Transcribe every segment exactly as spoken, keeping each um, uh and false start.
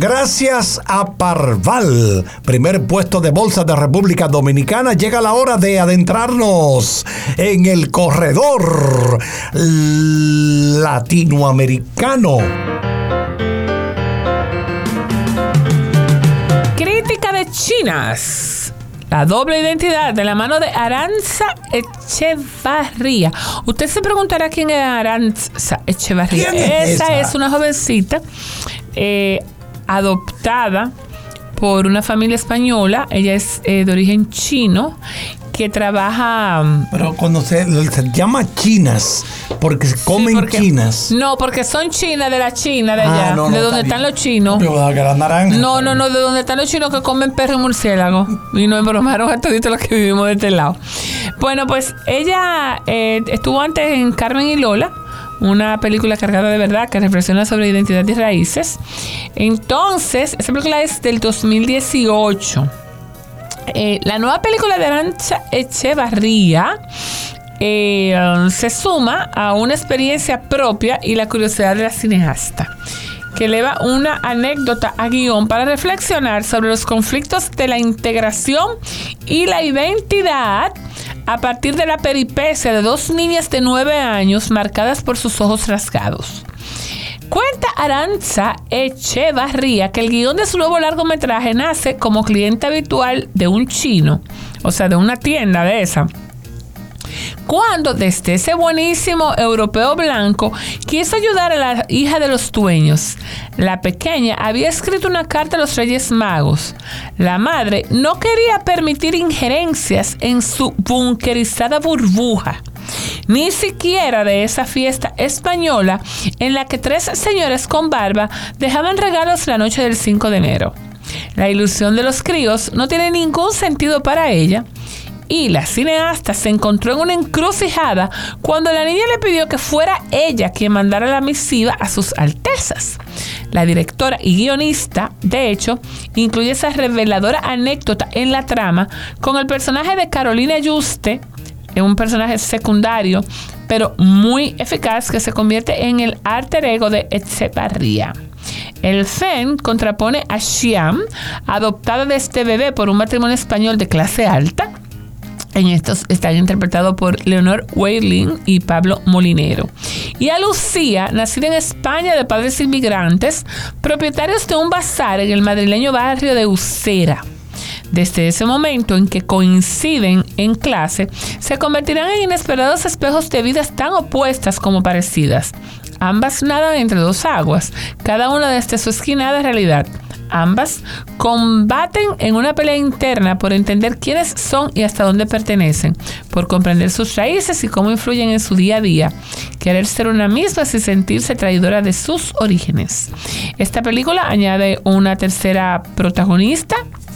Gracias a Parval, primer puesto de bolsa de República Dominicana, llega la hora de adentrarnos en el corredor latinoamericano. Crítica de Chinas. La doble identidad de la mano de Arantxa Echevarría. Usted se preguntará quién es Arantxa Echevarría. ¿Quién es esa, esa? es una jovencita eh, adoptada por una familia española. Ella es eh, de origen chino, que trabaja... Pero cuando se, se llama chinas, porque se comen Sí, porque- chinas. No, porque son chinas de la China de Ah, allá, no, no, de donde está están bien. los chinos. Yo voy a dar la naranja. No, no, no, de donde están los chinos que comen perro y murciélago. Y nos embromaron a toditos los que vivimos de este lado. Bueno, pues ella eh, estuvo antes en Carmen y Lola, una película cargada de verdad que reflexiona sobre identidad y raíces. Entonces, esa película es del dos mil dieciocho. Eh, la nueva película de Arantxa Echevarría eh, se suma a una experiencia propia y la curiosidad de la cineasta, que eleva una anécdota a guión para reflexionar sobre los conflictos de la integración y la identidad a partir de la peripecia de dos niñas de nueve años marcadas por sus ojos rasgados. Cuenta Arantxa Echevarría que el guión de su nuevo largometraje nace como cliente habitual de un chino, o sea, de una tienda de esa, cuando desde ese buenísimo europeo blanco quiso ayudar a la hija de los dueños. La pequeña había escrito una carta a los Reyes Magos. La madre no quería permitir injerencias en su bunkerizada burbuja, ni siquiera de esa fiesta española en la que tres señores con barba dejaban regalos la noche del cinco de enero. La ilusión de los críos no tiene ningún sentido para ella, y la cineasta se encontró en una encrucijada cuando la niña le pidió que fuera ella quien mandara la misiva a sus altezas. La directora y guionista, de hecho, incluye esa reveladora anécdota en la trama con el personaje de Carolina Yuste, un personaje secundario, pero muy eficaz, que se convierte en el alter ego de Echevarría. El Fen contrapone a Xiam, adoptada de este bebé por un matrimonio español de clase alta. En estos están interpretados por Leonor Weiling y Pablo Molinero. Y a Lucía, nacida en España de padres inmigrantes, propietarios de un bazar en el madrileño barrio de Usera. Desde ese momento en que coinciden en clase, se convertirán en inesperados espejos de vidas tan opuestas como parecidas. Ambas nadan entre dos aguas, cada una desde su esquinada realidad. Ambas combaten en una pelea interna por entender quiénes son y hasta dónde pertenecen, por comprender sus raíces y cómo influyen en su día a día, querer ser una misma sin sentirse traidora de sus orígenes. Esta película añade una tercera protagonista.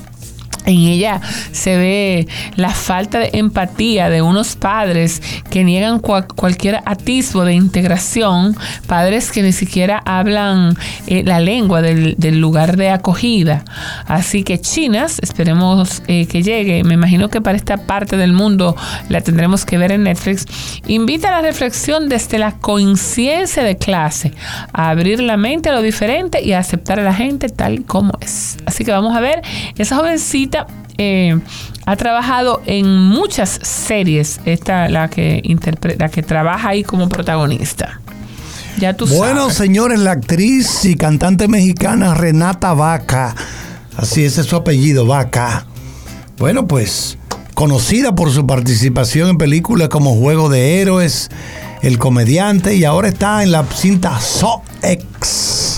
En ella se ve la falta de empatía de unos padres que niegan cual, cualquier atisbo de integración, padres que ni siquiera hablan eh, la lengua del, del lugar de acogida. Así que Chinas, esperemos eh, que llegue, me imagino que para esta parte del mundo la tendremos que ver en Netflix, invita a la reflexión desde la conciencia de clase, a abrir la mente a lo diferente y a aceptar a la gente tal como es. Así que vamos a ver esa jovencita. Eh, ha trabajado en muchas series, esta la que interpreta, la que trabaja ahí como protagonista. Ya tú Bueno, sabes. señores, la actriz y cantante mexicana Renata Vaca, así ese es su apellido, Vaca. Bueno, pues conocida por su participación en películas como Juego de Héroes, El Comediante, y ahora está en la cinta So X.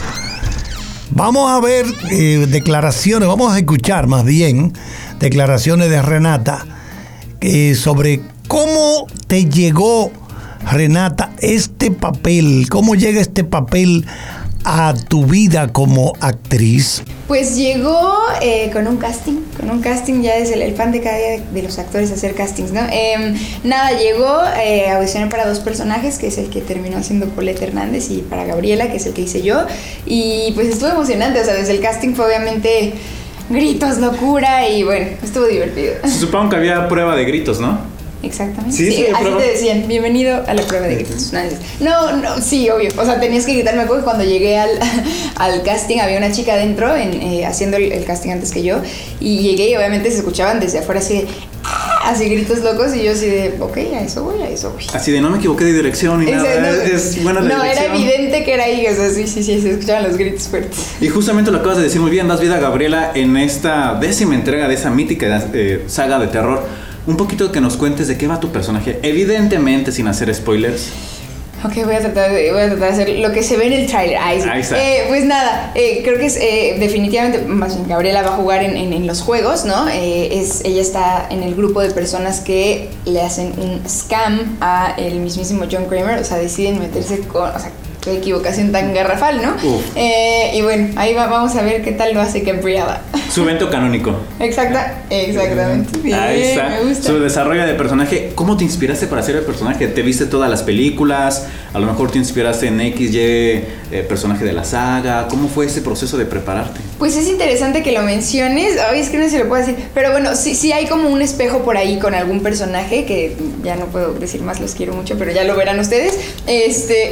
Vamos a ver eh, declaraciones, vamos a escuchar más bien declaraciones de Renata eh, sobre cómo te llegó, Renata, este papel, cómo llega este papel a tu vida como actriz. Pues llegó eh, con un casting, con un casting, ya es el, el fan de cada día de, de los actores hacer castings, ¿no? Eh, nada, llegó, eh, audicioné para dos personajes, que es el que terminó haciendo Paulette Hernández, y para Gabriela, que es el que hice yo, y pues estuvo emocionante, o sea, desde el casting fue obviamente gritos, locura, y bueno, estuvo divertido. Supongo que había prueba de gritos, ¿no? Exactamente. Sí, Sí, sí, así prueba. te decían, bienvenido a la prueba de gritos. No, no, sí, obvio. O sea, tenías que gritar. Me acuerdo que cuando llegué al, al casting había una chica adentro en, eh, haciendo el, el casting antes que yo. Y llegué y obviamente se escuchaban desde afuera así de, así gritos locos. Y yo así de, ok, a eso voy, a eso voy. Así de no me equivoqué de dirección ni Exacto. nada. Es, es buena la No, era dirección. evidente que era ahí. O sea, sí, sí, sí, se escuchaban los gritos fuertes. Y justamente lo acabas de decir muy bien, das vida a Gabriela en esta décima entrega de esa mítica eh, saga de terror. Un poquito que nos cuentes de qué va tu personaje, evidentemente sin hacer spoilers. Ok, voy a tratar de, voy a tratar de hacer lo que se ve en el tráiler. Ahí, sí. Ahí está. Eh, pues nada, eh, creo que es eh, definitivamente, más bien, Gabriela va a jugar en, en, en los juegos, ¿no? Eh, es, ella está en el grupo de personas que le hacen un scam a el mismísimo John Kramer, o sea, deciden meterse con, o sea, qué equivocación tan garrafal, ¿no? Eh, y bueno, ahí va, vamos a ver qué tal lo hace Gabriela. Su evento canónico. Exacta, exactamente. Bien, Ahí está. me gusta. Su desarrollo de personaje. ¿Cómo te inspiraste para hacer el personaje? ¿Te viste todas las películas? A lo mejor te inspiraste en X Y eh, personaje de la saga. ¿Cómo fue ese proceso de prepararte? Pues es interesante que lo menciones. Ay, es que no se lo puedo decir. Pero bueno, sí, sí hay como un espejo por ahí con algún personaje que ya no puedo decir más, los quiero mucho, pero ya lo verán ustedes. Este,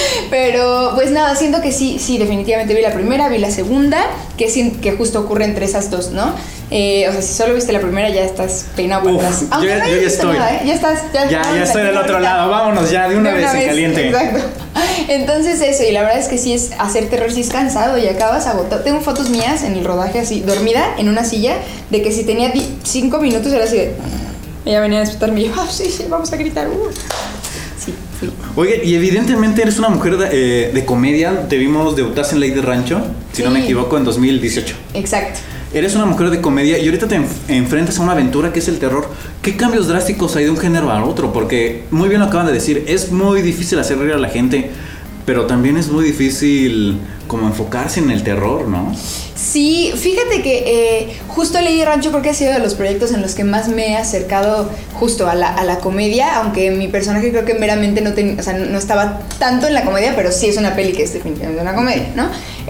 pero pues nada, siento que sí, sí, definitivamente vi la primera, vi la segunda, que, sí, que justo ocurre entre esas dos, ¿no? Eh, o sea, si solo viste la primera ya estás peinado para Uf, atrás. yo, Aunque yo no ya hayas visto estoy. nada, ¿eh? Ya estás. Ya, Ya, ya estoy del otro ahorita. lado. Vámonos ya de una, De vez, en caliente. Exacto. Entonces eso, y la verdad es que sí es hacer terror, sí es cansado y acabas agotado. Tengo fotos mías en el rodaje así, dormida en una silla, de que si tenía cinco minutos era así de... Ella venía a despertarme y yo, ah, sí, sí, vamos a gritar. Uh. Sí, sí. Oye, y evidentemente eres una mujer de, eh, de comedia. Te vimos debutar en Ley de Rancho, si Sí. no me equivoco, en dos mil dieciocho. Exacto. Eres una mujer de comedia y ahorita te enf- enfrentas a una aventura que es el terror. ¿Qué cambios drásticos hay de un género al otro? Porque muy bien lo acaban de decir, es muy difícil hacer reír a la gente, pero también es muy difícil como enfocarse en el terror, ¿no? Sí, fíjate que eh, justo Lady Rancho creo que ha sido de los proyectos en los que más me he acercado justo a la, a la comedia, aunque mi personaje creo que meramente no, ten, o sea, no estaba tanto en la comedia, pero sí es una peli que es definitivamente una comedia, ¿no?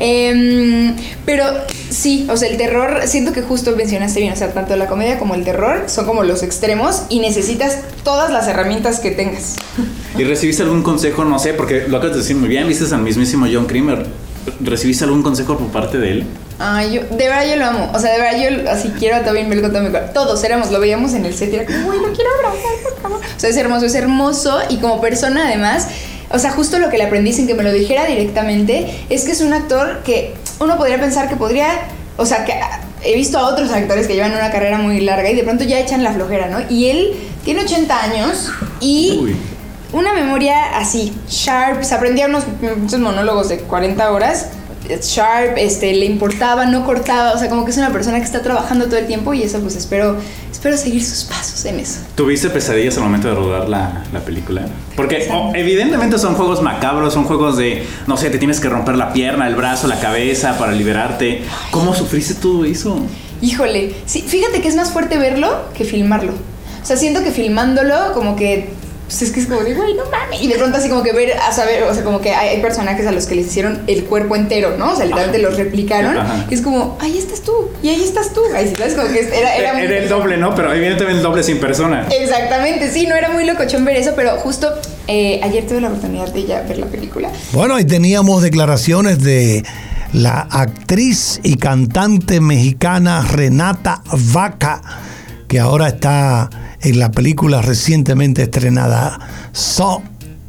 Eh, pero sí, o sea, el terror, siento que justo mencionaste bien, o sea, tanto la comedia como el terror son como los extremos y necesitas todas las herramientas que tengas. ¿Y recibiste algún consejo? No sé, porque lo acabas de decir muy bien, viste al mismísimo John Kramer. ¿Recibiste algún consejo por parte de él? Ay, yo, de verdad yo lo amo. O sea, de verdad yo así quiero a Tobin Bell con todo mi corazón. Todos éramos, lo veíamos en el set y era como, uy, lo quiero abrazar, por favor. O sea, es hermoso, es hermoso. Y como persona, además, o sea, justo lo que le aprendí sin que me lo dijera directamente, es que es un actor que uno podría pensar que podría, o sea, que he visto a otros actores que llevan una carrera muy larga y de pronto ya echan la flojera, ¿no? Y él tiene ochenta años y... Uy. Una memoria así, sharp, se aprendía unos, unos monólogos de cuarenta horas, sharp, este, le importaba, no cortaba, o sea, como que es una persona que está trabajando todo el tiempo y eso pues espero, espero seguir sus pasos en eso. ¿Tuviste pesadillas al momento de rodar la, la película? Porque oh, evidentemente son juegos macabros, son juegos de, no sé, te tienes que romper la pierna, el brazo, la cabeza para liberarte. ¿Cómo sufriste todo eso? Híjole, sí, fíjate que es más fuerte verlo que filmarlo. O sea, siento que filmándolo como que... Pues es que es como de, güey, no mames. Y de pronto así como que ver, a saber, o sea, como que hay, hay personajes a los que les hicieron el cuerpo entero, ¿no? O sea, literalmente los replicaron. Ajá. Y es como, ahí estás tú, y ahí estás tú. Ahí sí, ¿sabes? Como que era, era muy... Era el doble, ¿no? Pero evidentemente el doble sin persona. Exactamente, sí, no era muy locochón ver eso, pero justo eh, ayer tuve la oportunidad de ya ver la película. Bueno, ahí teníamos declaraciones de la actriz y cantante mexicana Renata Vaca, que ahora está en la película recientemente estrenada So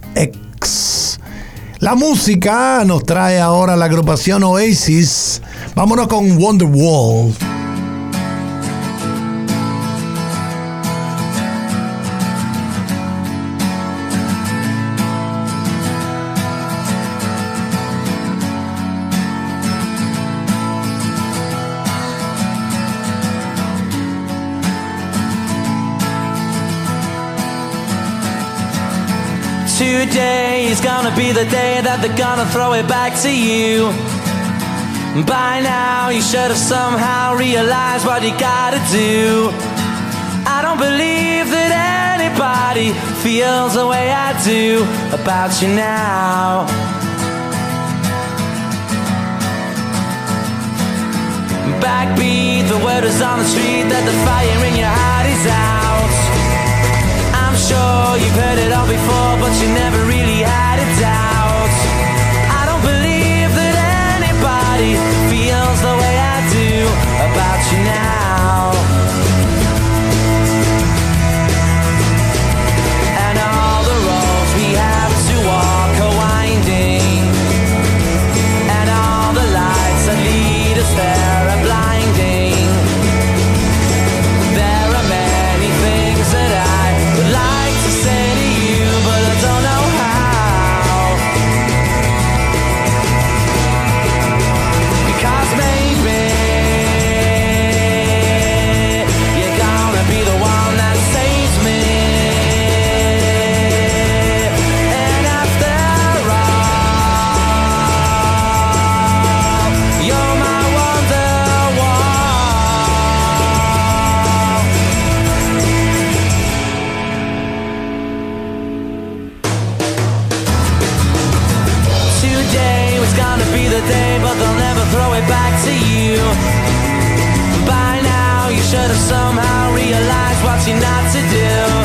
X. La música nos trae ahora la agrupación Oasis. Vámonos con Wonderwall. Today is gonna be the day that they're gonna throw it back to you. By now you should have somehow realized what you gotta do. I don't believe that anybody feels the way I do about you now. Backbeat, the word is on the street that the fire in your heart is out. sure you've heard it all before, but you never really had a doubt. I don't believe that anybody feels the way I do about you now. And all the roads we have to walk are winding, and all the lights that lead us there are blinding. There are many things that I would like to say to you, but I don't know how. Because maybe you're gonna be the one that saves me. And after all, you're my Wonderwall. Today was gonna be the day, but they'll never throw it back to you. By now you should have somehow realized what you're not to do.